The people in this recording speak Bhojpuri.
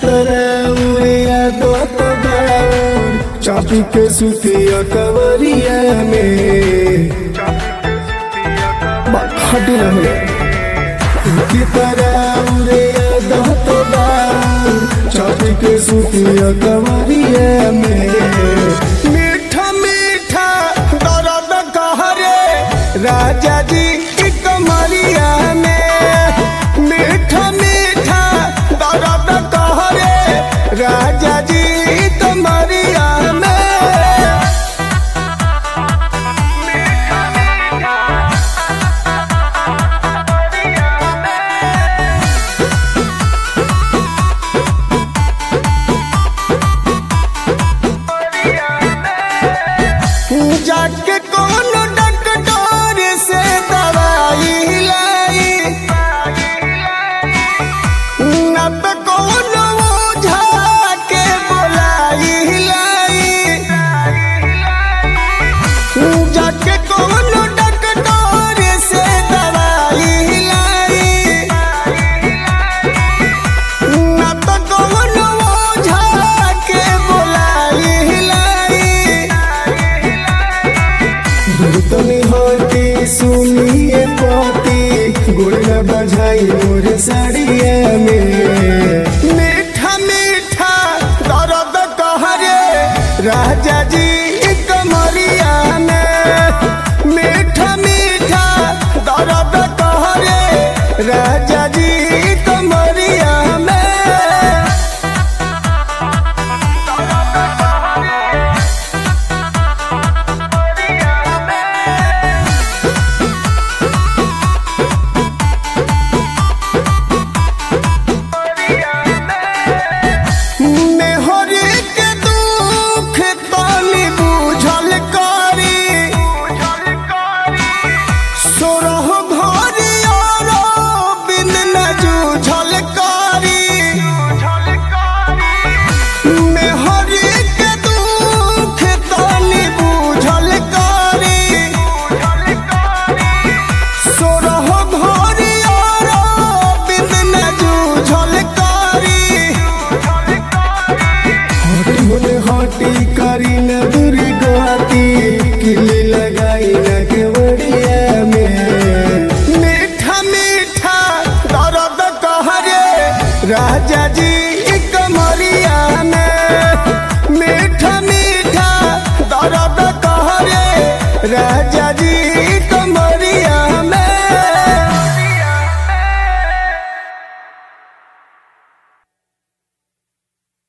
तरह दो चापी के सुतिया कवरिया में हटी रहे की तरह दो चापी के सुतिया कवरिया में मीठा मीठा दर्द कहरे राजा जी की कमरिया में मीठा मीठा दर्द कहरे राजा जी कमरिया में जाके कौन डॉक्टर से दवाई लाई न तो कौन ओझा के बोलाई लाई जाके कौन डॉक्टर से दवाई लाई न तो कौन ओझा के बोलाई लाई तनी होती सुनिए पोती गुड़ना बजाई मोर साड़िया में मीठा मीठा दर्द कहरे राजा जी कमरिया में मीठा मीठा दर्द कहरे राजा जी कमरिया में हटी करी न दूरी गोती किली लगाई न केवड़िया में मीठा मीठा दर्द कहरे राजा जी कमरिया में